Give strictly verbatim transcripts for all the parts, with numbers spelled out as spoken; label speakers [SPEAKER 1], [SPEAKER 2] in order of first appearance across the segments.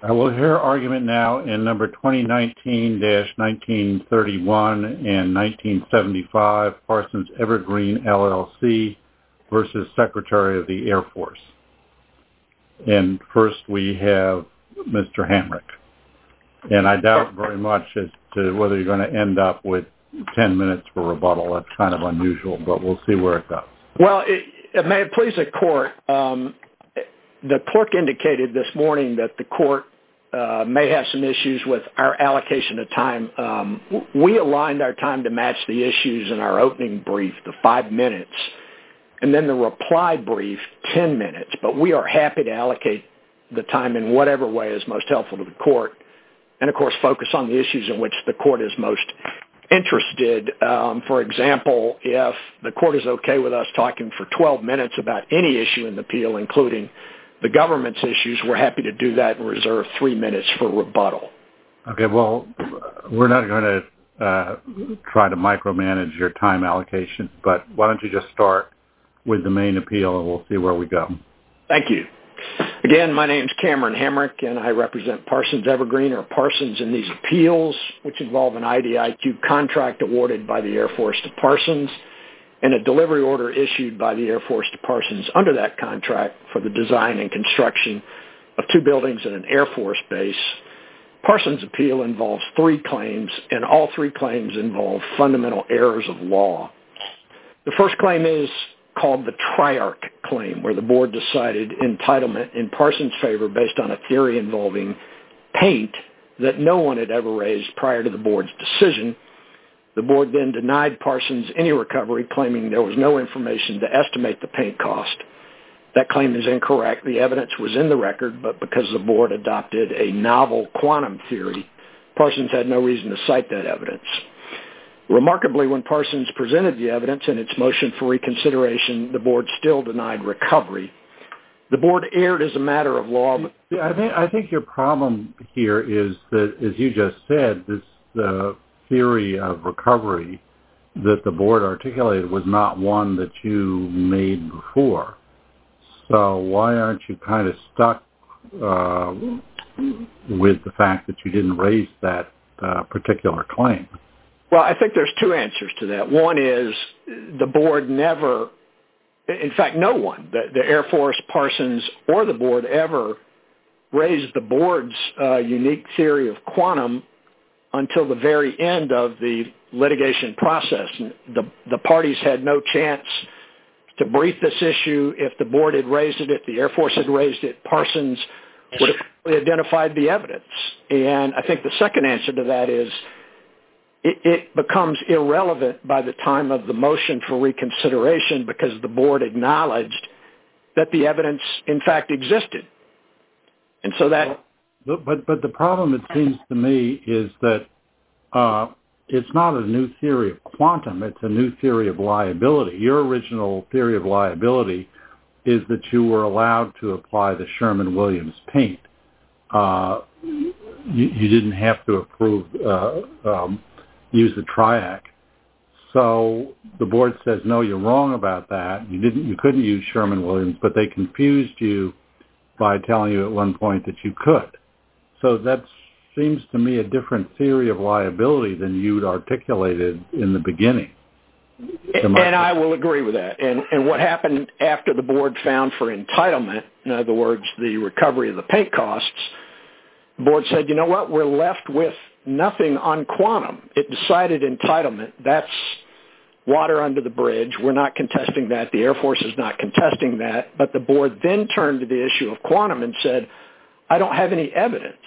[SPEAKER 1] I will hear argument now in number twenty nineteen dash nineteen thirty-one and nineteen seventy-five, Parsons Evergreen, L L C versus Secretary of the Air Force. And first we have Mister Hamrick. And I doubt very much as to whether you're going to end up with ten minutes for rebuttal. That's kind of unusual, but we'll see where it goes.
[SPEAKER 2] Well, it, it may it please the court. Um, the clerk indicated this morning that the court uh, may have some issues with our allocation of time. Um, we aligned our time to match the issues in our opening brief, the five minutes, and then the reply brief, ten minutes. But we are happy to allocate the time in whatever way is most helpful to the court, and, of course, focus on the issues in which the court is most interested. Um, for example, if the court is okay with us talking for twelve minutes about any issue in the appeal, including the government's issues, we're happy to do that and reserve three minutes for rebuttal.
[SPEAKER 1] Okay, well, we're not going to uh, try to micromanage your time allocation, but why don't you just start with the main appeal and we'll see where we go.
[SPEAKER 2] Thank you. Again, my name is Cameron Hamrick, and I represent Parsons Evergreen, or Parsons, in these appeals, which involve an I D I Q contract awarded by the Air Force to Parsons and a delivery order issued by the Air Force to Parsons under that contract for the design and construction of two buildings at an Air Force base. Parsons' appeal involves three claims, and all three claims involve fundamental errors of law. The first claim is called the Triarch claim, where the board decided entitlement in Parsons' favor based on a theory involving paint that no one had ever raised prior to the board's decision. The board then denied Parsons any recovery, claiming there was no information to estimate the paint cost. That claim is incorrect. The evidence was in the record, but because the board adopted a novel quantum theory, Parsons had no reason to cite that evidence. Remarkably, when Parsons presented the evidence in its motion for reconsideration, the board still denied recovery. The board erred as a matter of law. But
[SPEAKER 1] I think, I think your problem here is that, as you just said, this uh, theory of recovery that the board articulated was not one that you made before. So why aren't you kind of stuck uh, with the fact that you didn't raise that uh, particular claim?
[SPEAKER 2] Well, I think there's two answers to that. One is the board never, in fact, no one, the, the Air Force, Parsons, or the board ever raised the board's uh, unique theory of quantum until the very end of the litigation process. The, the parties had no chance to brief this issue. If the board had raised it, if the Air Force had raised it, Parsons would have identified the evidence. And I think the second answer to that is it, it becomes irrelevant by the time of the motion for reconsideration because the board acknowledged that the evidence, in fact, existed. And so that...
[SPEAKER 1] But, but, but the problem, it seems to me, is that uh, it's not a new theory of quantum. It's a new theory of liability. Your original theory of liability is that you were allowed to apply the Sherman-Williams paint. Uh, you, you didn't have to approve, uh, um, use the Triac. So the board says, no, you're wrong about that. You didn't, you couldn't use Sherman-Williams, but they confused you by telling you at one point that you could. So that seems to me a different theory of liability than you'd articulated in the beginning.
[SPEAKER 2] And I will agree with that. And, and what happened after the board found for entitlement, in other words, the recovery of the paint costs, the board said, you know what, we're left with nothing on quantum. It decided entitlement. That's water under the bridge. We're not contesting that. The Air Force is not contesting that. But the board then turned to the issue of quantum and said, I don't have any evidence.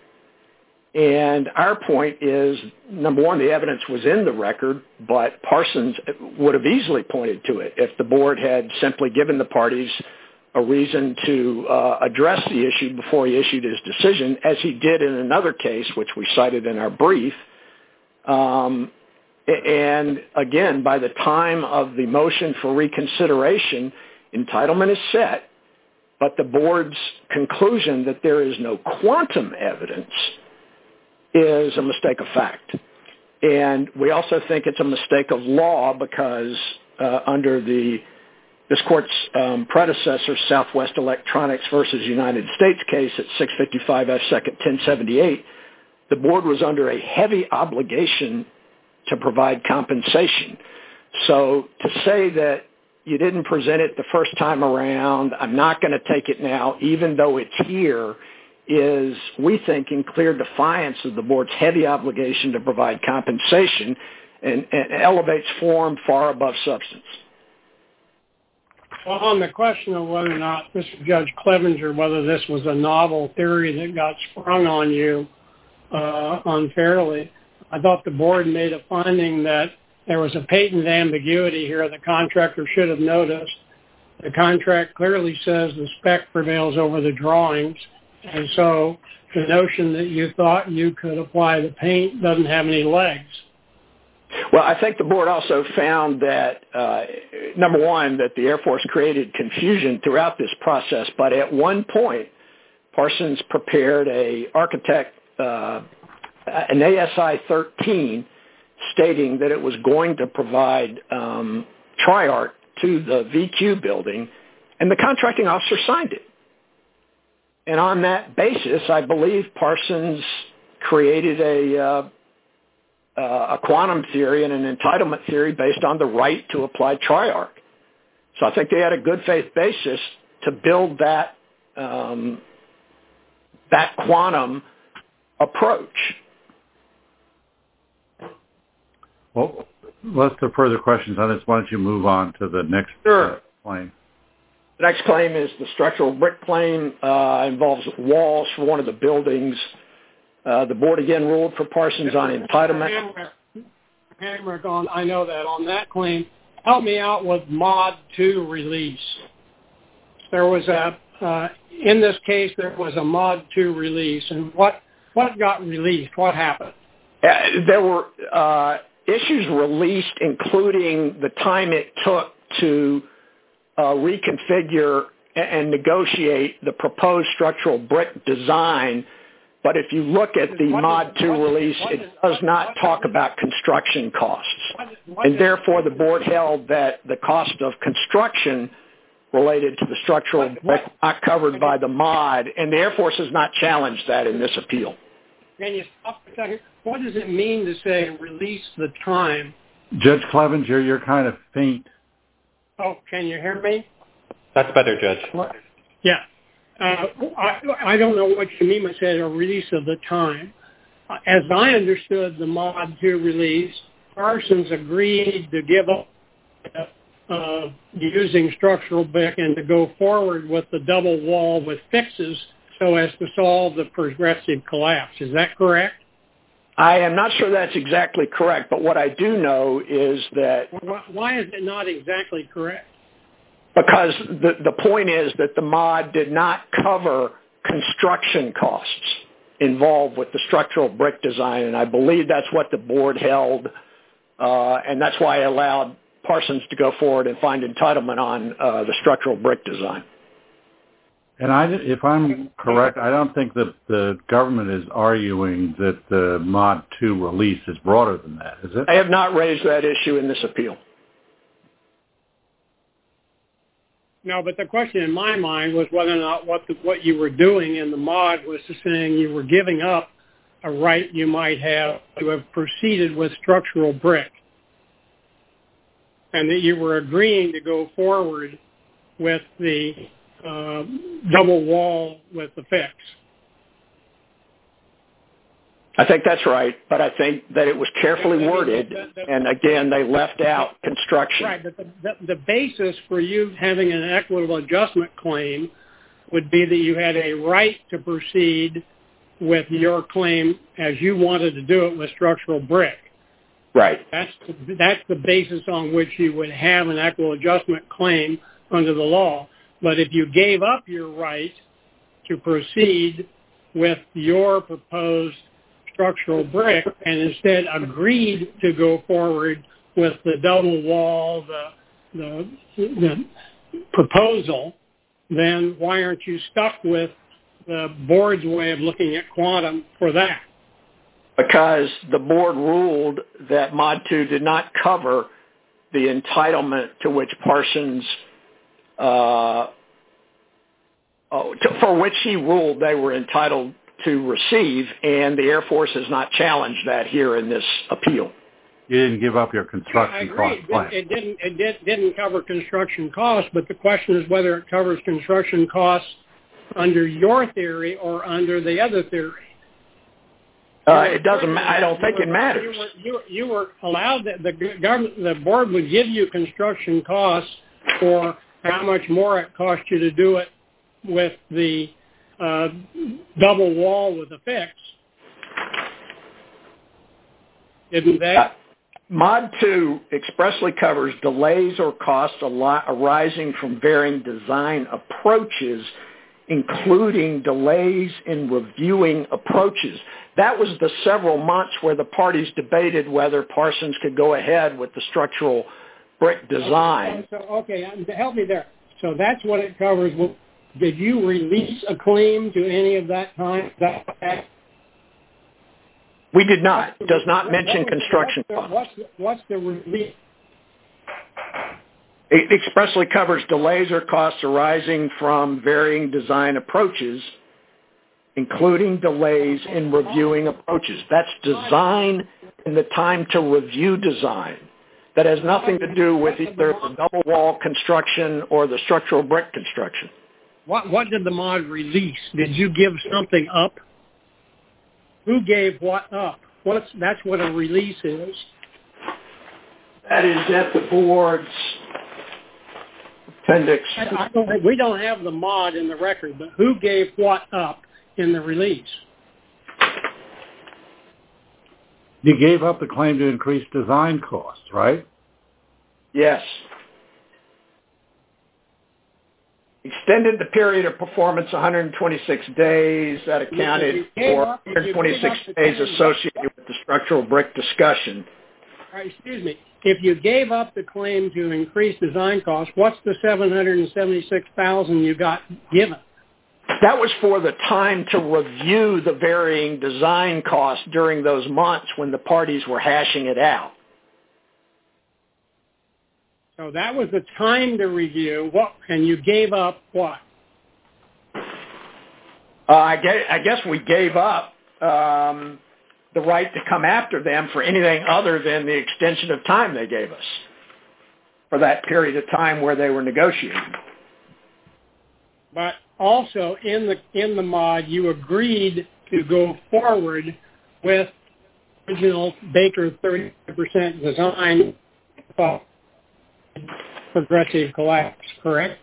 [SPEAKER 2] And our point is, number one, the evidence was in the record, but Parsons would have easily pointed to it if the board had simply given the parties a reason to uh, address the issue before he issued his decision, as he did in another case, which we cited in our brief. Um, and again, by the time of the motion for reconsideration, entitlement is set. But the board's conclusion that there is no quantum evidence is a mistake of fact. And we also think it's a mistake of law because uh, under the this court's um, predecessor, Southwest Electronics versus United States case at six fifty-five F second ten seventy-eight, the board was under a heavy obligation to provide compensation. So to say that you didn't present it the first time around, I'm not going to take it now, even though it's here, is, we think, in clear defiance of the board's heavy obligation to provide compensation and, and elevates form far above substance.
[SPEAKER 3] Well, on the question of whether or not, Mister Judge Clevenger, whether this was a novel theory that got sprung on you uh, unfairly, I thought the board made a finding that there was a patent ambiguity here the contractor should have noticed. The contract clearly says the spec prevails over the drawings, and so the notion that you thought you could apply the paint doesn't have any legs.
[SPEAKER 2] Well, I think the board also found that, uh, number one, that the Air Force created confusion throughout this process, but at one point, Parsons prepared a architect, uh, an A S I thirteen, stating that it was going to provide um, Tri-Arc to the V Q building, and the contracting officer signed it. And on that basis, I believe Parsons created a uh, uh, a quantum theory and an entitlement theory based on the right to apply Tri-Arc. So I think they had a good faith basis to build that um, that quantum approach.
[SPEAKER 1] Well, let's do further questions on this. Why don't you move on to the next
[SPEAKER 2] sure.
[SPEAKER 1] claim?
[SPEAKER 2] The next claim is the structural brick claim. Uh, involves walls for one of the buildings. Uh, the board again ruled for Parsons on entitlement.
[SPEAKER 3] Hamrick, on I know that on that claim, help me out with Mod two release. There was a uh, in this case there was a Mod two release, and what what got released? What happened?
[SPEAKER 2] Uh, there were uh, issues released, including the time it took to uh, reconfigure and negotiate the proposed structural brick design. But if you look at the Mod two release, it does not talk about construction costs. And therefore, the board held that the cost of construction related to the structural brick was not covered by the mod, and the Air Force has not challenged that in this appeal.
[SPEAKER 3] Can you stop for a second? What does it mean to say release the time?
[SPEAKER 1] Judge Clevenger, you're kind of faint.
[SPEAKER 3] Oh, can you hear me?
[SPEAKER 4] That's better, Judge.
[SPEAKER 3] Yeah. Uh, I, I don't know what you mean by saying a release of the time. Uh, as I understood the Mod two release, Parsons agreed to give up uh, using structural brick and to go forward with the double wall with fixes so as to solve the progressive collapse. Is that correct?
[SPEAKER 2] I am not sure that's exactly correct, but what I do know is that...
[SPEAKER 3] Why is it not exactly correct?
[SPEAKER 2] Because the, the point is that the mod did not cover construction costs involved with the structural brick design, and I believe that's what the board held, uh, and that's why I allowed Parsons to go forward and find entitlement on uh, the structural brick design.
[SPEAKER 1] And I, if I'm correct, I don't think that the government is arguing that the Mod two release is broader than that, is it?
[SPEAKER 2] I have not raised that issue in this appeal.
[SPEAKER 3] No, but the question in my mind was whether or not what the, what you were doing in the mod was saying you were giving up a right you might have to have proceeded with structural brick, and that you were agreeing to go forward with the uh, double wall with the fix.
[SPEAKER 2] I think that's right, but I think that it was carefully worded, and again, they left out construction.
[SPEAKER 3] Right, but the, the, the basis for you having an equitable adjustment claim would be that you had a right to proceed with your claim as you wanted to do it with structural brick.
[SPEAKER 2] Right.
[SPEAKER 3] That's the, that's the basis on which you would have an equitable adjustment claim under the law. But if you gave up your right to proceed with your proposed structural brick and instead agreed to go forward with the double wall, the, the, the proposal, then why aren't you stuck with the board's way of looking at quantum for that?
[SPEAKER 2] Because the board ruled that Mod two did not cover the entitlement to which Parsons uh, oh, to, for which he ruled they were entitled to receive, and the Air Force has not challenged that here in this appeal.
[SPEAKER 1] You didn't give up your construction cost plan.
[SPEAKER 3] It didn't. It did, didn't cover construction costs, but the question is whether it covers construction costs under your theory or under the other theory.
[SPEAKER 2] Uh, it doesn't. I don't think it matters.
[SPEAKER 3] You were, you, you were allowed that the government, the board would give you construction costs for how much more it cost you to do it with the uh, double wall with a fix. Isn't that? Uh,
[SPEAKER 2] Mod two expressly covers delays or costs arising from varying design approaches, including delays in reviewing approaches. That was the several months where the parties debated whether Parsons could go ahead with the structural brick design.
[SPEAKER 3] Okay, so, okay, help me there. So that's what it covers. Did you release a claim to any of that time? That
[SPEAKER 2] We did not. It does not mention construction costs.
[SPEAKER 3] What's the, what's the release?
[SPEAKER 2] It expressly covers delays or costs arising from varying design approaches, including delays in reviewing approaches. That's design and the time to review design. That has nothing to do with either the double wall construction or the structural brick construction.
[SPEAKER 3] What, what did the mod release? Did you give something up? Who gave what up? What's, that's what a release is.
[SPEAKER 2] That is at the board's appendix.
[SPEAKER 3] I don't, we don't have the mod in the record, but who gave what up in the release?
[SPEAKER 1] You gave up the claim to increase design costs, right?
[SPEAKER 2] Yes. Extended the period of performance one hundred twenty-six days. That accounted for one hundred twenty-six days associated with the structural brick discussion.
[SPEAKER 3] All right, excuse me. If you gave up the claim to increase design costs, what's the seven hundred seventy-six thousand dollars you got given?
[SPEAKER 2] That was for the time to review the varying design costs during those months when the parties were hashing it out.
[SPEAKER 3] So that was the time to review, what, and you gave up what?
[SPEAKER 2] Uh, I, guess, I guess we gave up um, the right to come after them for anything other than the extension of time they gave us for that period of time where they were negotiating.
[SPEAKER 3] But also in the in the mod, you agreed to go forward with original Baker thirty percent design uh, progressive collapse, correct?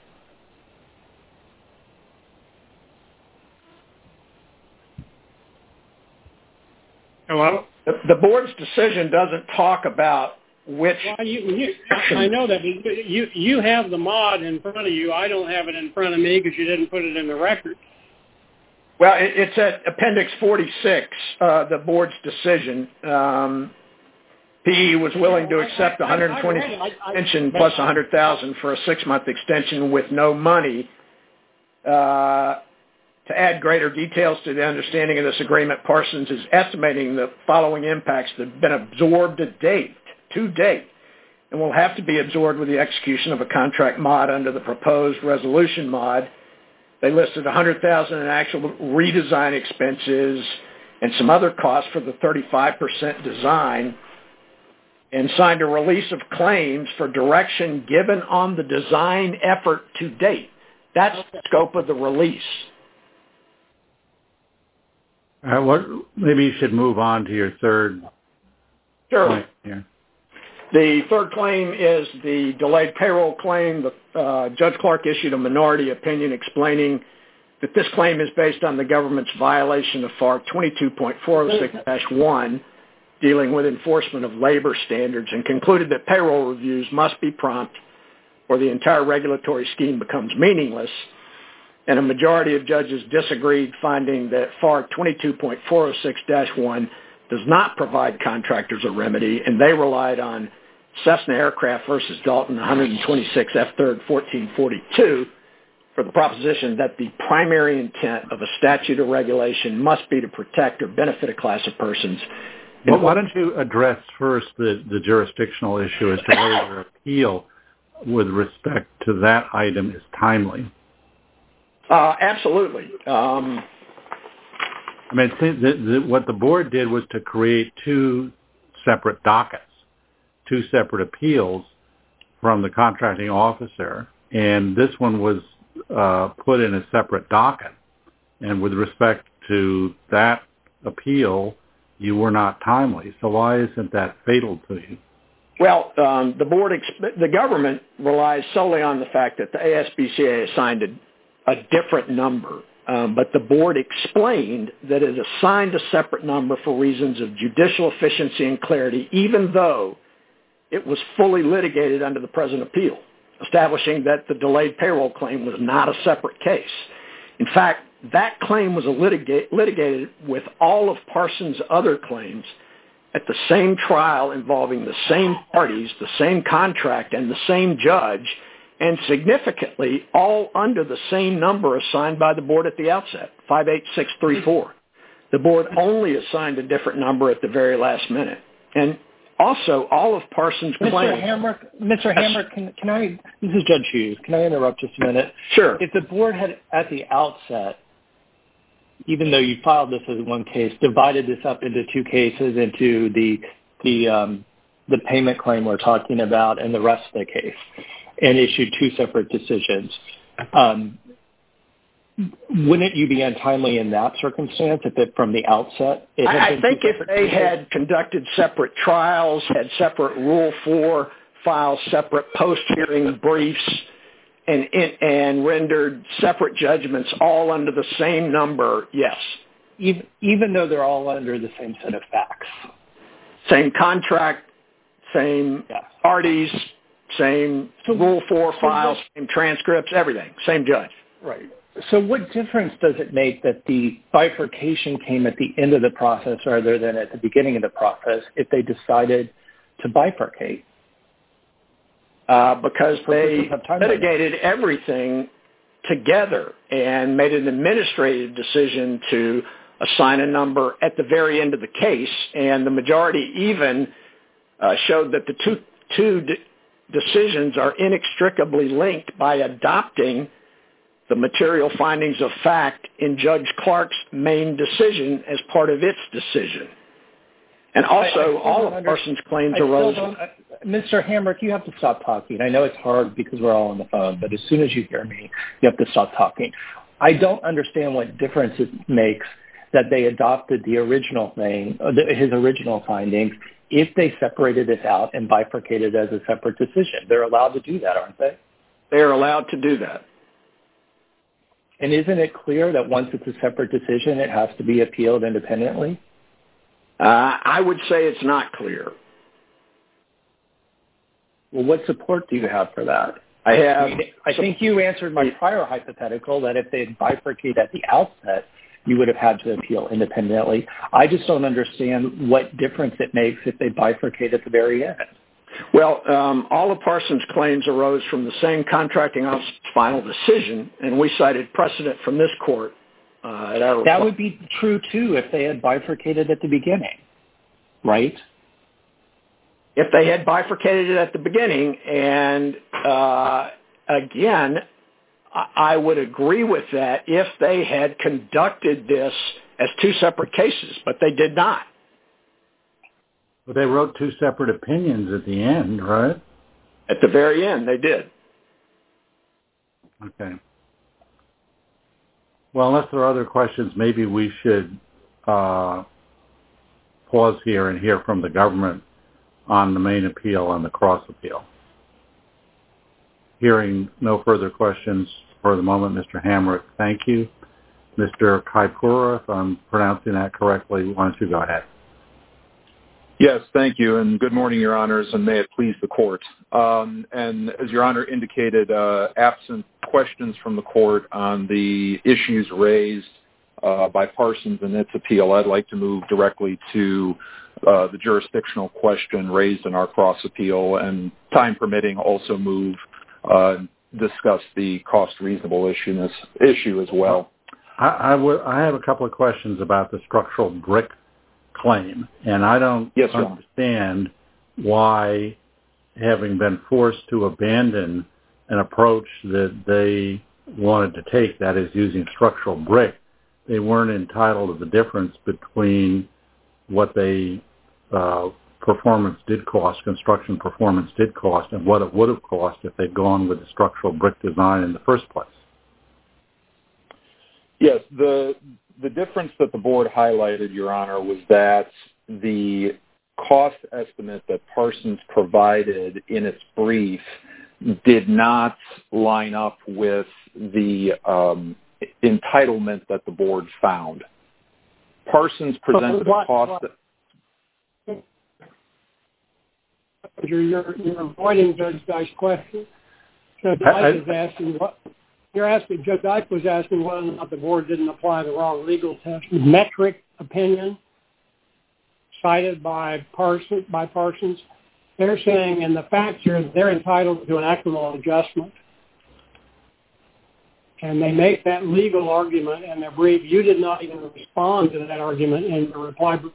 [SPEAKER 3] Hello?
[SPEAKER 2] The, the board's decision doesn't talk about which...
[SPEAKER 3] Well, you, you, I know that. You, you have the mod in front of you. I don't have it in front of me because you didn't put it in the record.
[SPEAKER 2] Well, it, it's at Appendix forty-six, uh, the board's decision. Um, P E was willing to accept one hundred twenty extension plus one hundred thousand dollars for a six-month extension with no money. Uh, to add greater details to the understanding of this agreement, Parsons is estimating the following impacts that have been absorbed to date, to date, and will have to be absorbed with the execution of a contract mod under the proposed resolution mod. They listed one hundred thousand dollars in actual redesign expenses and some other costs for the thirty-five percent design, and signed a release of claims for direction given on the design effort to date. That's the scope of the release.
[SPEAKER 1] Uh, what, maybe you should move on to your third
[SPEAKER 2] sure.
[SPEAKER 1] point here.
[SPEAKER 2] The third claim is the delayed payroll claim. The, uh, Judge Clark issued a minority opinion explaining that this claim is based on the government's violation of F A R twenty-two point four oh six dash one, dealing with enforcement of labor standards, and concluded that payroll reviews must be prompt or the entire regulatory scheme becomes meaningless. And a majority of judges disagreed, finding that F A R twenty-two point four oh six dash one does not provide contractors a remedy, and they relied on Cessna Aircraft versus Dalton one twenty-six F third fourteen forty-two for the proposition that the primary intent of a statute or regulation must be to protect or benefit a class of persons.
[SPEAKER 1] Well, why don't you address first the, the jurisdictional issue as to whether your appeal with respect to that item is timely?
[SPEAKER 2] Uh, absolutely. Um,
[SPEAKER 1] I mean, the, the, what the board did was to create two separate dockets, two separate appeals from the contracting officer, and this one was uh, put in a separate docket. And with respect to that appeal, you were not timely. So why isn't that fatal to you?
[SPEAKER 2] Well, um, the board, exp- the government relies solely on the fact that the A S B C A assigned a, a different number, um, but the board explained that it assigned a separate number for reasons of judicial efficiency and clarity, even though it was fully litigated under the present appeal, establishing that the delayed payroll claim was not a separate case. In fact, that claim was a litigate, litigated with all of Parsons' other claims at the same trial involving the same parties, the same contract, and the same judge, and significantly all under the same number assigned by the board at the outset, five eight six three four. The board only assigned a different number at the very last minute. And also, all of Parsons' claims...
[SPEAKER 4] Mister Hamrick, Mister Hamrick, can, can I... This is Judge Hughes. Can I interrupt just a minute?
[SPEAKER 2] Sure.
[SPEAKER 4] If the board had, at the outset, even though you filed this as one case, divided this up into two cases, into the the um, the payment claim we're talking about and the rest of the case, and issued two separate decisions, um, wouldn't you be untimely in that circumstance if it, from the outset? It had
[SPEAKER 2] I,
[SPEAKER 4] been
[SPEAKER 2] I think if they
[SPEAKER 4] cases?
[SPEAKER 2] had conducted separate trials, had separate Rule four files, separate post-hearing briefs, And, and rendered separate judgments all under the same number, yes.
[SPEAKER 4] Even, even though they're all under the same set of facts.
[SPEAKER 2] Same contract, same
[SPEAKER 4] yes.
[SPEAKER 2] parties, same so, Rule four so files, what, same transcripts, everything, same judge.
[SPEAKER 4] Right. So what difference does it make that the bifurcation came at the end of the process rather than at the beginning of the process if they decided to bifurcate?
[SPEAKER 2] Uh, because they litigated everything together and made an administrative decision to assign a number at the very end of the case, and the majority even uh, showed that the two, two de- decisions are inextricably linked by adopting the material findings of fact in Judge Clark's main decision as part of its decision. And also, I, I all of under- Parsons' claims I arose...
[SPEAKER 4] Mister Hamrick, you have to stop talking. I know it's hard because we're all on the phone, but as soon as you hear me, you have to stop talking. I don't understand what difference it makes that they adopted the original thing, his original findings, if they separated it out and bifurcated as a separate decision. They're allowed to do that, aren't they?
[SPEAKER 2] They're allowed to do that.
[SPEAKER 4] And isn't it clear that once it's a separate decision, it has to be appealed independently?
[SPEAKER 2] Uh, I would say it's not clear.
[SPEAKER 4] Well, what support do you have for that?
[SPEAKER 2] I have.
[SPEAKER 4] I think you answered my prior hypothetical that if they had bifurcated at the outset, you would have had to appeal independently. I just don't understand what difference it makes if they bifurcate at the very end.
[SPEAKER 2] Well, um, all of Parsons' claims arose from the same contracting officer's final decision, and we cited precedent from this court. Uh, at our
[SPEAKER 4] that would be true, too, if they had bifurcated at the beginning, right?
[SPEAKER 2] If they had bifurcated it at the beginning, and uh, again, I would agree with that if they had conducted this as two separate cases, but they did not.
[SPEAKER 1] But they wrote two separate opinions at the end, right?
[SPEAKER 2] At the very end, they did.
[SPEAKER 1] Okay. Well, unless there are other questions, maybe we should uh, pause here and hear from the government on the main appeal and the cross appeal. Hearing no further questions for the moment, Mister Hamrick, thank you. Mister Kaipura, if I'm pronouncing that correctly, why don't you go ahead?
[SPEAKER 5] Yes, thank you, and good morning, Your Honors, and may it please the Court. Um, and as Your Honor indicated, uh, absent questions from the Court on the issues raised uh, by Parsons in its appeal, I'd like to move directly to uh, the jurisdictional question raised in our cross appeal, and time permitting, also move uh, discuss the cost reasonable issue, issue as well.
[SPEAKER 1] I, I, w- I have a couple of questions about the structural brick claim, and I don't
[SPEAKER 5] yes,
[SPEAKER 1] understand why having been forced to abandon an approach that they wanted to take, that is using structural brick, they weren't entitled to the difference between what they uh, performance did cost, construction performance did cost, and what it would have cost if they'd gone with the structural brick design in the first place.
[SPEAKER 5] Yes, the the difference that the board highlighted, Your Honor, was that the cost estimate that Parsons provided in its brief did not line up with the um, entitlement that the board found. Parsons presented a cost that...
[SPEAKER 3] You're, you're, you're avoiding Judge Dyke's question. Judge Dyke is asking what... You're asking, Judge Dyke was asking whether or not the board didn't apply the wrong legal test. Metric opinion cited by Parsons, by Parsons. They're saying in the facts here, they're entitled to an equitable adjustment. And they make that legal argument in their brief. You did not even respond to that argument in your reply brief.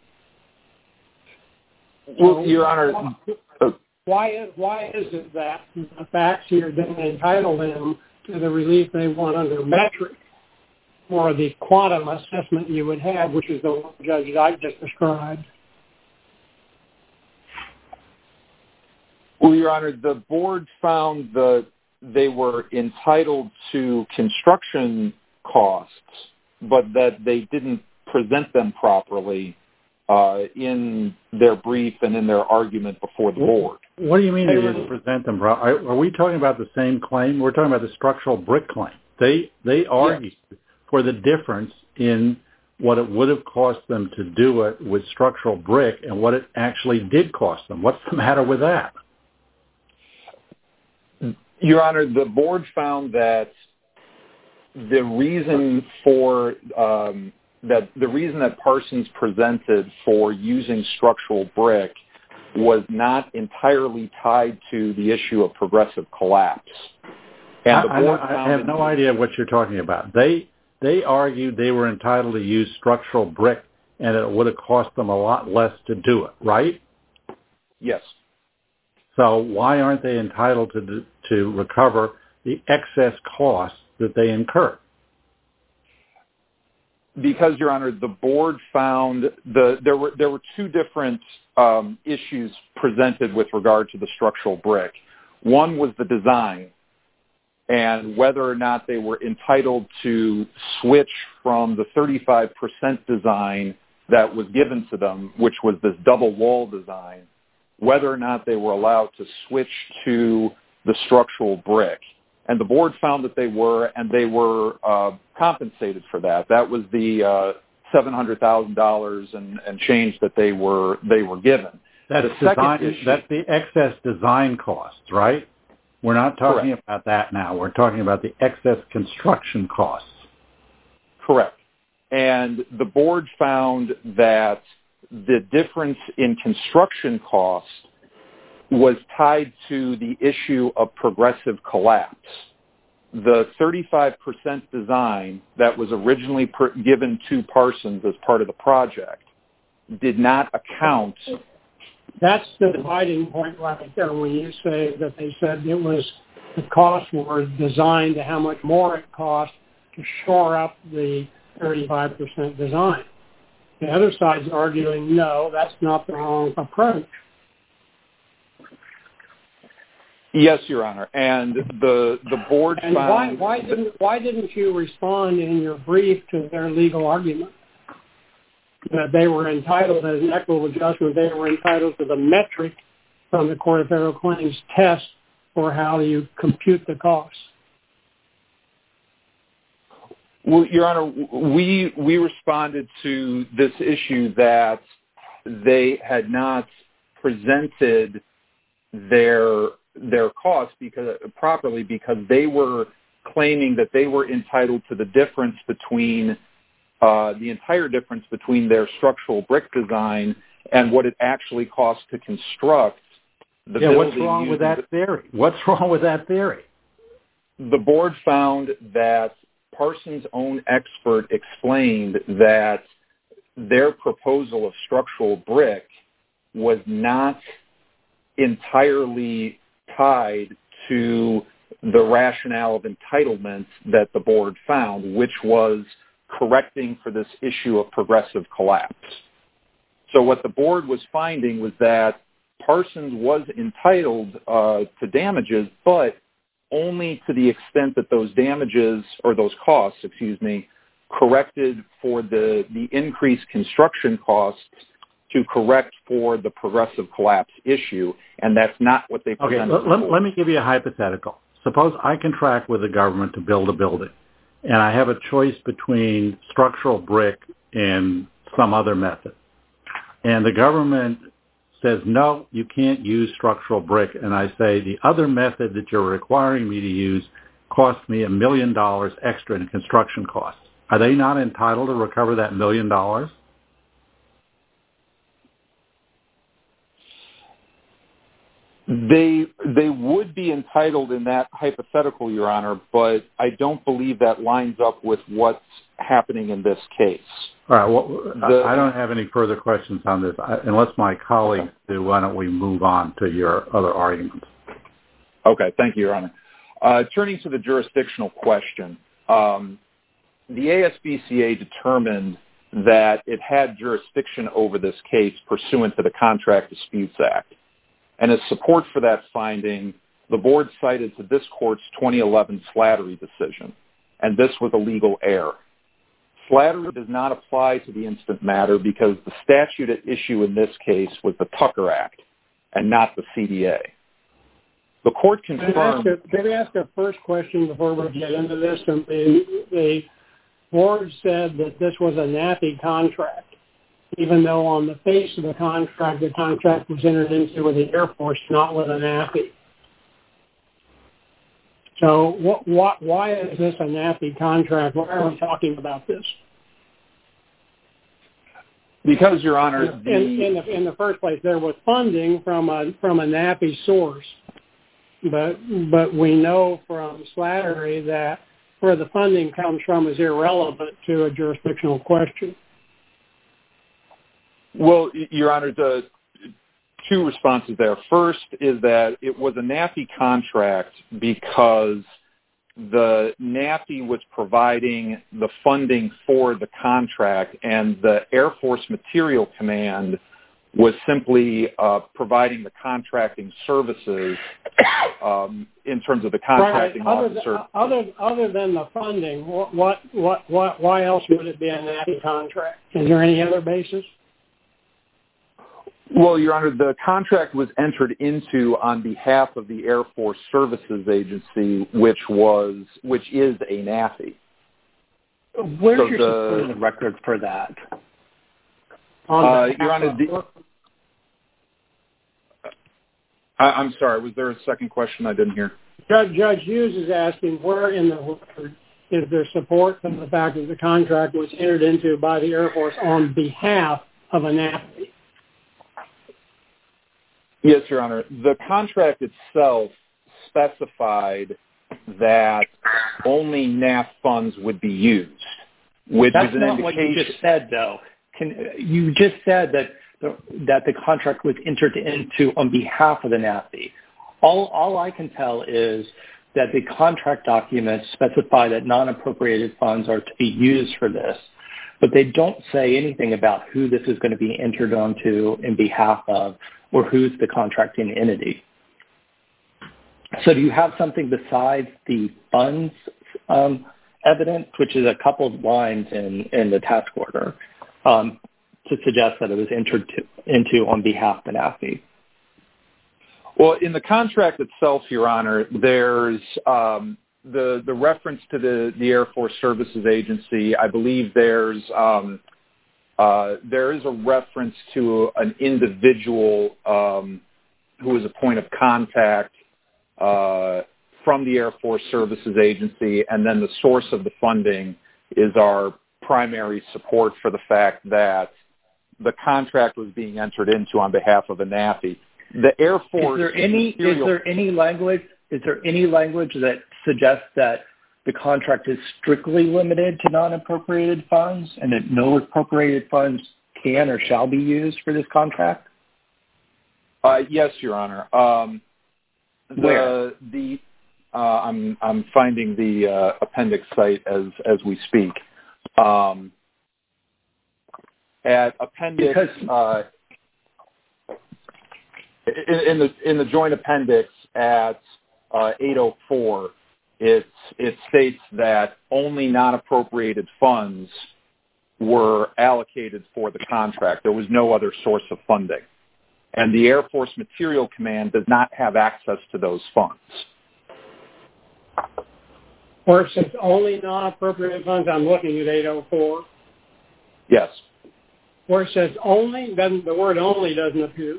[SPEAKER 5] Well, so, Your Honor...
[SPEAKER 3] Why is, why is it that the facts here didn't entitle them to the relief they want under metric or the quantum assessment you would have, which is the one Judge Dyke just described?
[SPEAKER 5] Well, Your Honor, the board found that they were entitled to construction costs, but that they didn't present them properly uh, in their brief and in their argument before the board.
[SPEAKER 1] What do you mean they didn't present them? Are we talking about the same claim? We're talking about the structural brick claim. They they argued yes. for the difference in what it would have cost them to do it with structural brick and what it actually did cost them. What's the matter with that?
[SPEAKER 5] Your Honor, the board found that the reason for um, that the reason that Parsons presented for using structural brick was not entirely tied to the issue of progressive collapse. And the board
[SPEAKER 1] I, I, I have no idea what you're talking about. They they argued they were entitled to use structural brick and it would have cost them a lot less to do it, right?
[SPEAKER 5] Yes.
[SPEAKER 1] So why aren't they entitled to to recover the excess costs that they incurred?
[SPEAKER 5] Because, Your Honor, the board found the there were there were two different um, issues presented with regard to the structural brick. One was the design and whether or not they were entitled to switch from the thirty-five percent design that was given to them, which was this double wall design, whether or not they were allowed to switch to the structural brick. And the board found that they were, and they were uh, compensated for that. That was the uh, seven hundred thousand dollars and, and change that they were they were given.
[SPEAKER 1] That's,
[SPEAKER 5] the
[SPEAKER 1] design,
[SPEAKER 5] issue,
[SPEAKER 1] that's the excess design costs, right? We're not talking
[SPEAKER 5] correct.
[SPEAKER 1] about that now. We're talking about the excess construction costs.
[SPEAKER 5] Correct. And the board found that the difference in construction costs was tied to the issue of progressive collapse. The thirty-five percent design that was originally per- given to Parsons as part of the project did not account.
[SPEAKER 3] That's the dividing point right there when you say that they said it was the costs were designed to how much more it cost to shore up the thirty-five percent design. The other side's arguing, no, that's not the wrong approach.
[SPEAKER 5] Yes, Your Honor, and the the board
[SPEAKER 3] and
[SPEAKER 5] found...
[SPEAKER 3] why, why didn't why didn't you respond in your brief to their legal argument that they were entitled as an equitable adjustment, they were entitled to the metric from the Court of Federal Claims test for how you compute the costs?
[SPEAKER 5] Well, Your Honor, we we responded to this issue that they had not presented their their costs because properly because they were claiming that they were entitled to the difference between uh, the entire difference between their structural brick design and what it actually cost to construct the
[SPEAKER 1] yeah,
[SPEAKER 5] building.
[SPEAKER 1] What's wrong with that theory? What's wrong with that theory?
[SPEAKER 5] The board found that Parsons' own expert explained that their proposal of structural brick was not entirely tied to the rationale of entitlement that the board found, which was correcting for this issue of progressive collapse. So what the board was finding was that Parsons was entitled uh, to damages, but only to the extent that those damages, or those costs, excuse me, corrected for the, the increased construction costs to correct for the progressive collapse issue, and that's not what they presented.
[SPEAKER 1] Okay, let, let me give you a hypothetical. Suppose I contract with the government to build a building, and I have a choice between structural brick and some other method. And the government says, no, you can't use structural brick. And I say, the other method that you're requiring me to use costs me a million dollars extra in construction costs. Are they not entitled to recover that million dollars?
[SPEAKER 5] They they would be entitled in that hypothetical, Your Honor, but I don't believe that lines up with what's happening in this case.
[SPEAKER 1] All right. Well, the, I don't have any further questions on this. I, unless my colleagues do, why don't we move on to your other arguments?
[SPEAKER 5] Okay. Thank you, Your Honor. Uh, turning to the jurisdictional question, um, the A S B C A determined that it had jurisdiction over this case pursuant to the Contract Disputes Act. And as support for that finding, the board cited to this court's twenty eleven Slattery decision, and this was a legal error. Slattery does not apply to the instant matter because the statute at issue in this case was the Tucker Act and not the C D A. The court confirmed...
[SPEAKER 3] Can I ask a first question before we get into this? The, the board said that this was a NAFI contract, even though on the face of the contract, the contract was entered into with the Air Force, not with a NAFI. So what, what, why is this a NAFI contract? Why are we talking about this?
[SPEAKER 5] Because, Your Honor, the...
[SPEAKER 3] In, in, the, in the first place, there was funding from a, from a NAFI source, but, but we know from Slattery that where the funding comes from is irrelevant to a jurisdictional question.
[SPEAKER 5] Well, Your Honor, the two responses there. First is that it was a NAFI contract because the NAFI was providing the funding for the contract, and the Air Force Material Command was simply uh, providing the contracting services um, in terms of the contracting
[SPEAKER 3] right. other
[SPEAKER 5] officer.
[SPEAKER 3] Than, other, other than the funding, what, what, what, what, why else would it be a NAFI contract? Is there any other basis?
[SPEAKER 5] Well, Your Honor, the contract was entered into on behalf of the Air Force Services Agency, which was, which is a NAFI.
[SPEAKER 4] Where's
[SPEAKER 5] so
[SPEAKER 4] your
[SPEAKER 5] the,
[SPEAKER 4] support in the record for that?
[SPEAKER 5] Uh, Your Honor, the, I, I'm sorry, was there a second question I didn't hear?
[SPEAKER 3] Judge, Judge Hughes is asking where in the record is there support for the fact that the contract was entered into by the Air Force on behalf of a NAFI?
[SPEAKER 5] Yes, Your Honor. The contract itself specified that only N A F funds would be used, which
[SPEAKER 4] That's
[SPEAKER 5] is an
[SPEAKER 4] not
[SPEAKER 5] indication.
[SPEAKER 4] what you just said, though. Can, you just said that the, that the contract was entered into on behalf of the NAFI. All, all I can tell is that the contract documents specify that non-appropriated funds are to be used for this, but they don't say anything about who this is going to be entered onto in behalf of, or who's the contracting entity. So do you have something besides the funds um, evidence, which is a couple of lines in, in the task order, um, to suggest that it was entered to, into on behalf of the NAFI?
[SPEAKER 5] Well, in the contract itself, Your Honor, there's um, the, the reference to the, the Air Force Services Agency. I believe there's um, Uh, there is a reference to an individual um, who is a point of contact uh, from the Air Force Services Agency, and then the source of the funding is our primary support for the fact that the contract was being entered into on behalf of the NAFI. The Air Force...
[SPEAKER 4] Is there any, is there any language, is there any language that suggests that the contract is strictly limited to non-appropriated funds and that no appropriated funds can or shall be used for this contract?
[SPEAKER 5] Uh, yes, Your Honor. Um, the,
[SPEAKER 4] Where?
[SPEAKER 5] The uh, I'm I'm finding the uh, appendix site as as we speak. Um, at appendix
[SPEAKER 4] Because,
[SPEAKER 5] uh, in, in the in the joint appendix at uh, eight oh four, it it states that only non-appropriated funds were allocated for the contract. There was no other source of funding. And the Air Force Material Command does not have access to those funds.
[SPEAKER 3] Where it says only non-appropriated funds, I'm looking at eight oh four.
[SPEAKER 5] Yes.
[SPEAKER 3] Where it says only, doesn't the word only doesn't appear.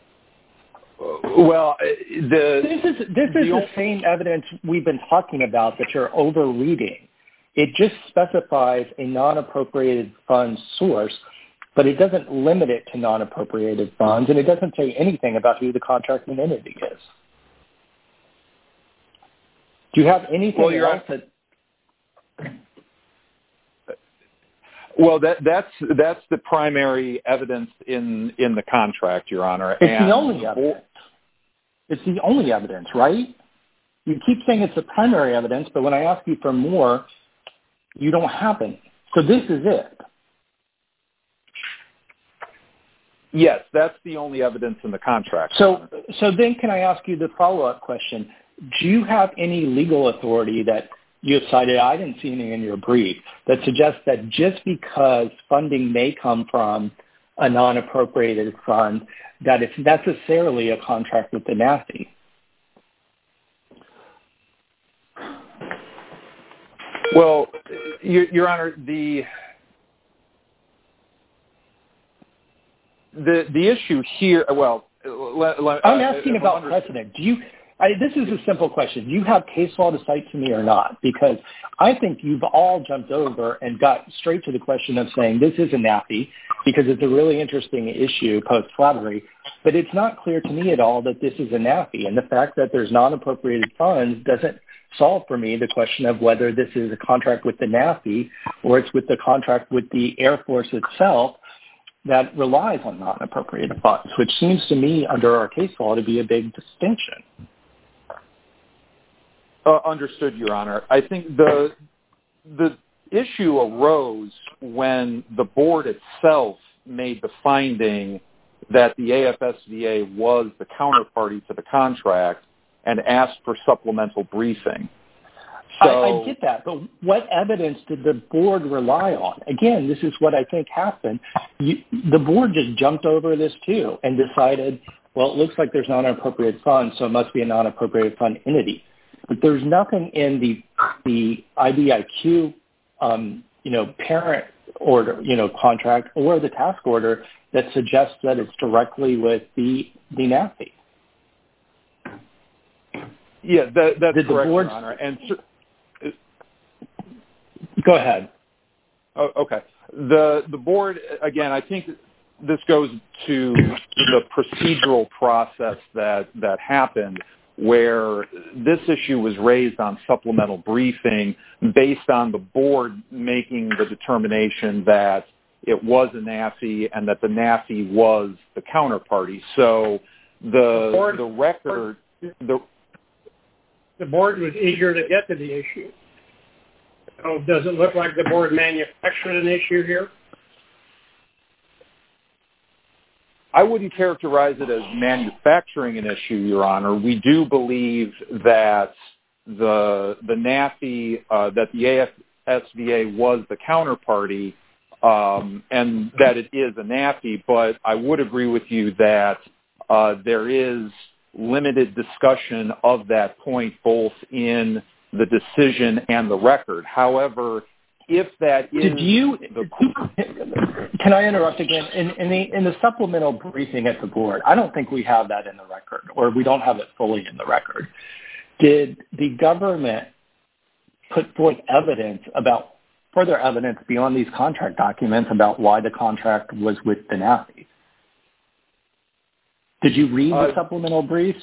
[SPEAKER 5] Well, the
[SPEAKER 4] this is this is the, the same evidence we've been talking about that you're overreading. It just specifies a non-appropriated funds source, but it doesn't limit it to non-appropriated funds, and it doesn't say anything about who the contracting entity is. Do you have anything
[SPEAKER 5] well,
[SPEAKER 4] else that...
[SPEAKER 5] Well, that, that's that's the primary evidence in, in the contract, Your Honor.
[SPEAKER 4] It's and the only evidence. It's the only evidence, right? You keep saying it's the primary evidence, but when I ask you for more, you don't have any. So this is it.
[SPEAKER 5] Yes, that's the only evidence in the contract.
[SPEAKER 4] So, so then can I ask you the follow-up question? Do you have any legal authority that you have cited, I didn't see any in your brief, that suggests that just because funding may come from a non-appropriated fund, that it's necessarily a contract with the N A F I?
[SPEAKER 5] Well, Your, Your Honor, the... The the issue here, well, let, let,
[SPEAKER 4] I'm asking
[SPEAKER 5] uh,
[SPEAKER 4] about precedent. Do you? I, this is a simple question. Do you have case law to cite to me or not? Because I think you've all jumped over and got straight to the question of saying this is a N A F I because it's a really interesting issue post-Flattery, but it's not clear to me at all that this is a N A F I, and the fact that there's non-appropriated funds doesn't solve for me the question of whether this is a contract with the N A F I or it's with the contract with the Air Force itself that relies on non-appropriated funds, which seems to me under our case law to be a big distinction.
[SPEAKER 5] Uh, understood, Your Honor. I think the the issue arose when the board itself made the finding that the A F S V A was the counterparty to the contract and asked for supplemental briefing. So,
[SPEAKER 4] I, I get that, but what evidence did the board rely on? Again, this is what I think happened. You, the board just jumped over this too and decided, well, it looks like there's non-appropriate funds, so it must be a non-appropriate fund entity. But there's nothing in the the I D I Q, um, you know, parent order, you know, contract or the task order that suggests that it's directly with the the N A F I.
[SPEAKER 5] Yeah, that, that's
[SPEAKER 4] did
[SPEAKER 5] correct,
[SPEAKER 4] the board...
[SPEAKER 5] Your Honor. And
[SPEAKER 4] Go ahead.
[SPEAKER 5] Oh, okay. The the board, again, I think this goes to the procedural process that, that happened where this issue was raised on supplemental briefing based on the board making the determination that it was a N A F I and that the N A F I was the counterparty. So the, the, board, the record... The,
[SPEAKER 3] the board was eager to get to the issue. So does it look like the board manufactured an issue here?
[SPEAKER 5] I wouldn't characterize it as manufacturing an issue, Your Honor. We do believe that the the N A F I, uh, that the A F S V A was the counterparty, um, and that it is a N A F I. But I would agree with you that uh, there is limited discussion of that point, both in the decision and the record. However, if that is...
[SPEAKER 4] Did you...
[SPEAKER 5] The...
[SPEAKER 4] Can I interrupt again? In, in, the, in the supplemental briefing at the board, I don't think we have that in the record, or we don't have it fully in the record. Did the government put forth evidence about, further evidence beyond these contract documents about why the contract was with the N A F I? Did you read the uh, supplemental briefs?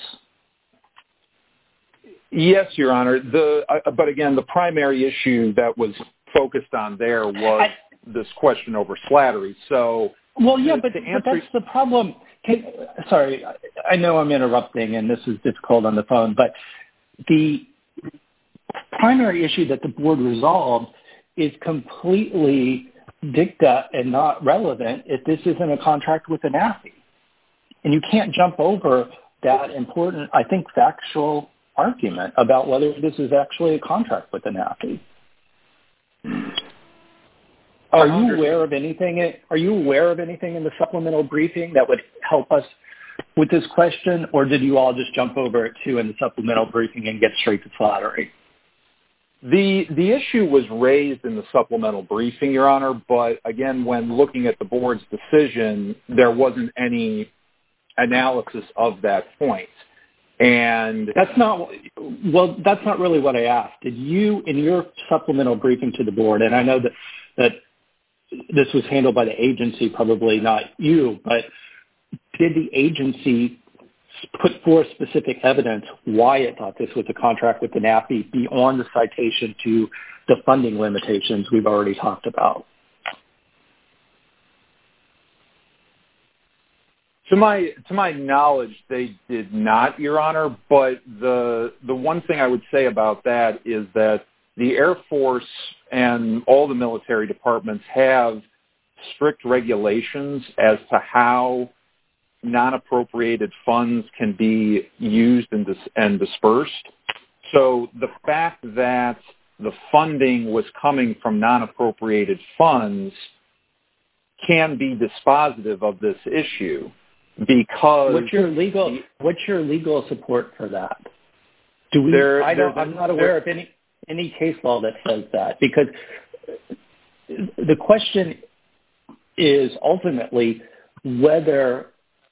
[SPEAKER 5] Yes, Your Honor. The uh, but again, the primary issue that was focused on there was I, this question over Slattery. So
[SPEAKER 4] Well, yeah, but, but that's the problem. Can, sorry, I know I'm interrupting, and this is difficult on the phone, but the primary issue that the board resolved is completely dicta and not relevant if this isn't a contract with the N A F I. And you can't jump over that important, I think, factual argument about whether this is actually a contract with the N A F I. Are you aware of anything? Are you aware of anything in the supplemental briefing that would help us with this question, or did you all just jump over it too in the supplemental briefing and get straight to flattery?
[SPEAKER 5] The the issue was raised in the supplemental briefing, Your Honor, but again, when looking at the board's decision, there wasn't any analysis of that point. And
[SPEAKER 4] that's not well. That's not really what I asked. Did you, in your supplemental briefing to the board, and I know that that this was handled by the agency, probably not you, but did the agency put forth specific evidence why it thought this was a contract with the N A F I beyond the citation to the funding limitations we've already talked about?
[SPEAKER 5] To my to my knowledge, they did not, Your Honor. But the the one thing I would say about that is that the Air Force and all the military departments have strict regulations as to how non-appropriated funds can be used and, dis- and dispersed. So the fact that the funding was coming from non-appropriated funds can be dispositive of this issue. Because
[SPEAKER 4] what's your legal what's your legal support for that? Do we?
[SPEAKER 5] There,
[SPEAKER 4] I don't. I'm not aware of any any case law that says that, because the question is ultimately whether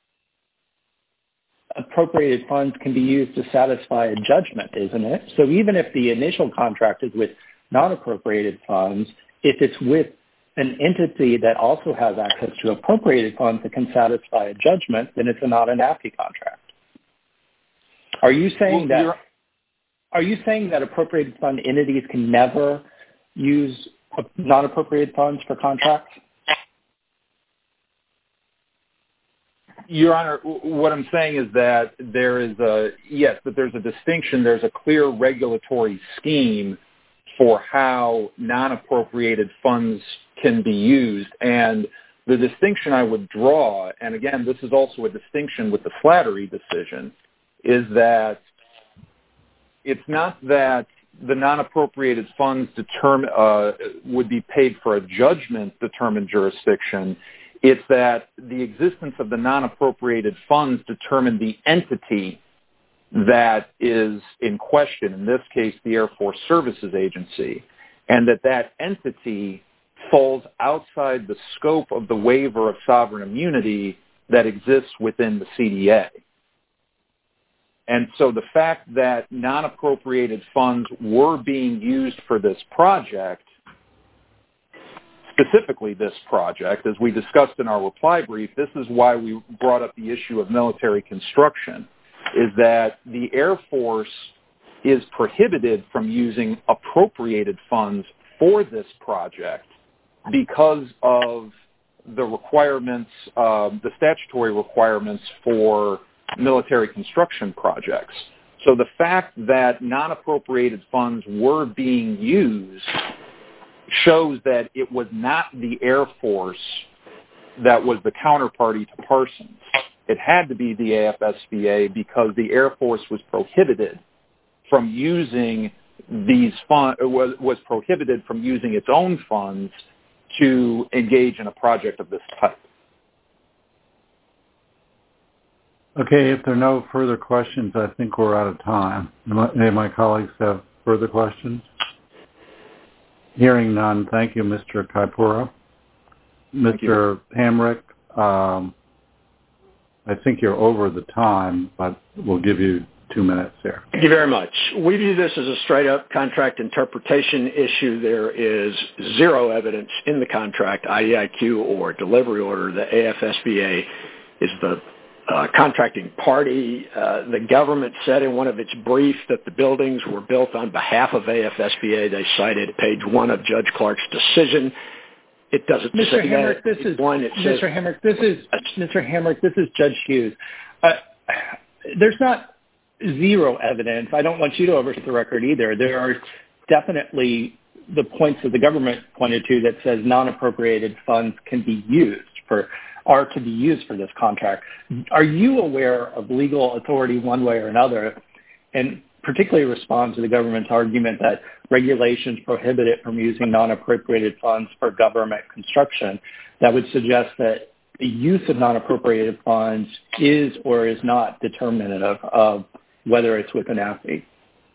[SPEAKER 4] appropriated funds can be used to satisfy a judgment, isn't it? So even if the initial contract is with non-appropriated funds, if it's with an entity that also has access to appropriated funds that can satisfy a judgment, then it's not an A F I contract. Are you saying well, that? Are you saying that appropriated fund entities can never use non-appropriated funds for contracts?
[SPEAKER 5] Your Honor, what I'm saying is that there is a yes, but there's a distinction. There's a clear regulatory scheme for how non-appropriated funds can be used. And the distinction I would draw, and again, this is also a distinction with the Flattery decision, is that it's not that the non-appropriated funds determine, uh, would be paid for a judgment-determined jurisdiction. It's that the existence of the non-appropriated funds determine the entity that is in question, in this case, the Air Force Services Agency, and that that entity falls outside the scope of the waiver of sovereign immunity that exists within the C D A. And so the fact that non-appropriated funds were being used for this project, specifically this project, as we discussed in our reply brief, this is why we brought up the issue of military construction, is that the Air Force is prohibited from using appropriated funds for this project because of the requirements, uh, the statutory requirements for military construction projects. So the fact that non-appropriated funds were being used shows that it was not the Air Force that was the counterparty to Parsons. It had to be the A F S B A because the Air Force was prohibited from using these funds, was, was prohibited from using its own funds to engage in a project of this type.
[SPEAKER 1] Okay, if there are no further questions, I think we're out of time. Any of my colleagues have further questions? Hearing none, thank you, Mister Kaipura. Mister Hamrick, um, I think you're over the time, but we'll give you two minutes here.
[SPEAKER 2] Thank you very much. We view this as a straight-up contract interpretation issue. There is zero evidence in the contract, I D I Q or delivery order, that A F S B A is the uh, contracting party. Uh, the government said in one of its briefs that the buildings were built on behalf of A F S B A. They cited page one of Judge Clark's decision. it doesn't
[SPEAKER 4] Mister
[SPEAKER 2] say
[SPEAKER 4] Hamrick,
[SPEAKER 2] that.
[SPEAKER 4] This is,
[SPEAKER 2] One, it
[SPEAKER 4] Mister
[SPEAKER 2] says,
[SPEAKER 4] Hamrick, this is Mister Hamrick, this is Judge Hughes. Uh, there's not zero evidence. I don't want you to overstep the record either. There are definitely the points that the government pointed to that says non-appropriated funds can be used for are to be used for this contract. Are you aware of legal authority one way or another, and particularly respond to the government's argument that regulations prohibit it from using non-appropriated funds for government construction, that would suggest that the use of non-appropriated funds is or is not determinative of whether it's with an A F I?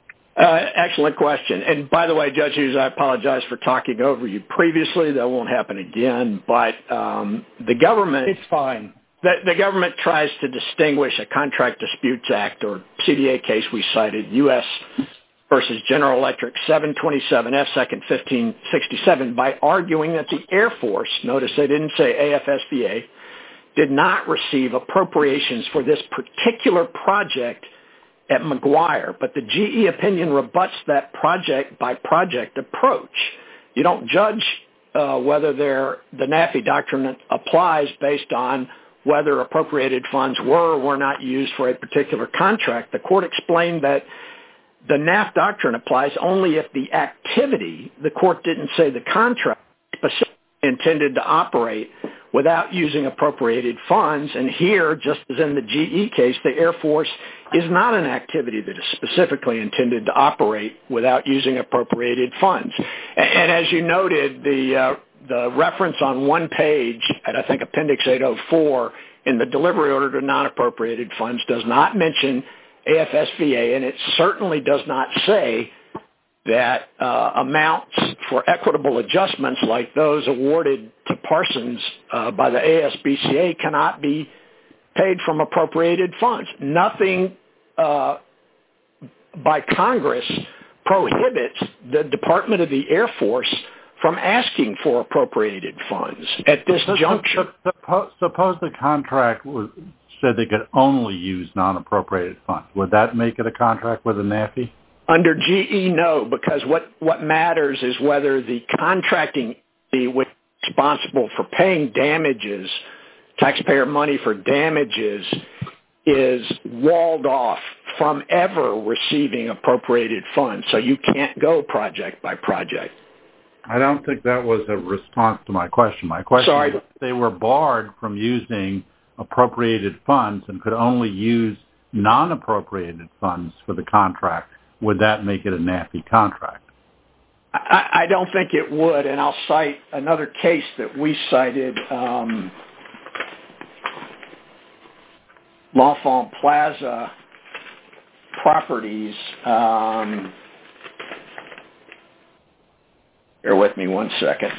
[SPEAKER 2] Uh, excellent question. And by the way, Judge Hughes, I apologize for talking over you previously. That won't happen again. But um, the government...
[SPEAKER 4] It's fine.
[SPEAKER 2] The, the government tries to distinguish a Contract Disputes Act, or C D A case we cited, U S versus General Electric seven twenty-seven F second fifteen sixty-seven, by arguing that the Air Force, notice they didn't say A F S V A, did not receive appropriations for this particular project at McGuire. But the G E opinion rebuts that project-by-project approach. You don't judge uh, whether the NAFI doctrine applies based on whether appropriated funds were or were not used for a particular contract. The court explained that the N A F doctrine applies only if the activity, the court didn't say the contract, specifically intended to operate without using appropriated funds. And here, just as in the G E case, the Air Force is not an activity that is specifically intended to operate without using appropriated funds. And as you noted, the uh, the reference on one page at, I think, Appendix eight oh four in the delivery order to non-appropriated funds does not mention A F S V A, and it certainly does not say that uh, amounts for equitable adjustments like those awarded to Parsons uh, by the A S B C A cannot be paid from appropriated funds. Nothing uh, by Congress prohibits the Department of the Air Force from asking for appropriated funds at this juncture.
[SPEAKER 1] Suppose, suppose the contract was, said they could only use non-appropriated funds. Would that make it a contract with a NAFI?
[SPEAKER 2] Under G E, no, because what, what matters is whether the contracting entity which is responsible for paying damages, taxpayer money for damages, is walled off from ever receiving appropriated funds. So you can't go project by project.
[SPEAKER 1] I don't think that was a response to my question. My question
[SPEAKER 2] Sorry.
[SPEAKER 1] is if they were barred from using appropriated funds and could only use non-appropriated funds for the contract, would that make it a NAFI contract?
[SPEAKER 2] I, I don't think it would, and I'll cite another case that we cited, um, L'Enfant Plaza Properties. Um, bear with me one second.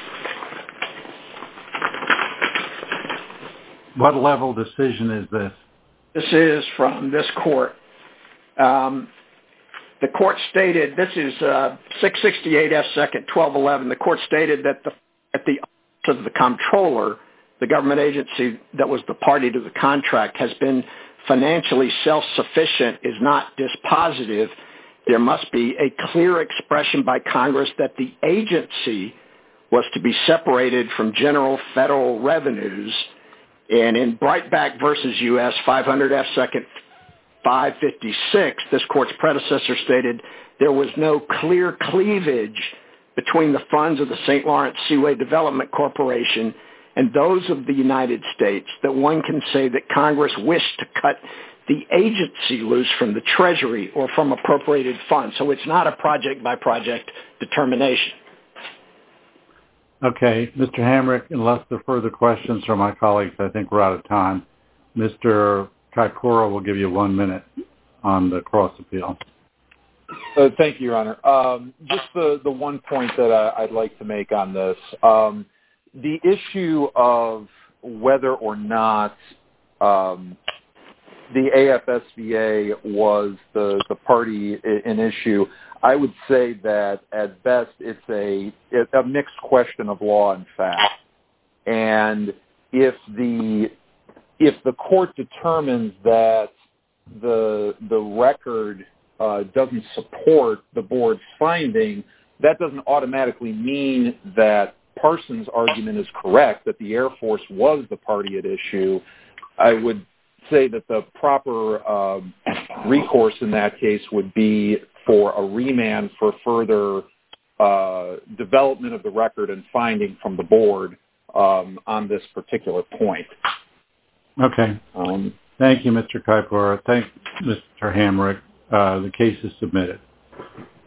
[SPEAKER 1] What level decision is this?
[SPEAKER 2] This is from this court. Um, the court stated, this is uh, six sixty-eight F second twelve eleven. The court stated that the, at the office of the comptroller, the government agency that was the party to the contract, has been financially self-sufficient is not dispositive. There must be a clear expression by Congress that the agency was to be separated from general federal revenues. And in Breitbach versus U S five hundred F second five fifty-six, this court's predecessor stated there was no clear cleavage between the funds of the Saint Lawrence Seaway Development Corporation and those of the United States that one can say that Congress wished to cut the agency loose from the Treasury or from appropriated funds. So it's not a project-by-project determination.
[SPEAKER 1] Okay, Mister Hamrick, unless there are further questions from my colleagues, I think we're out of time. Mister Kaipura will give you one minute on the cross-appeal.
[SPEAKER 5] Uh, thank you, Your Honor. Um, just the, the one point that I, I'd like to make on this. Um, the issue of whether or not um, the A F S V A was the, the party in issue, I would say that at best it's a, a mixed question of law and fact. And if the if the court determines that the the record uh, doesn't support the board's finding, that doesn't automatically mean that Parsons' argument is correct, that the Air Force was the party at issue, I would say that the proper uh, recourse in that case would be for a remand for further uh, development of the record and finding from the board um, on this particular point.
[SPEAKER 1] Okay.
[SPEAKER 5] Um,
[SPEAKER 1] Thank you, Mister Kaipora. Thank you, Mister Hamrick. Uh, the case is submitted.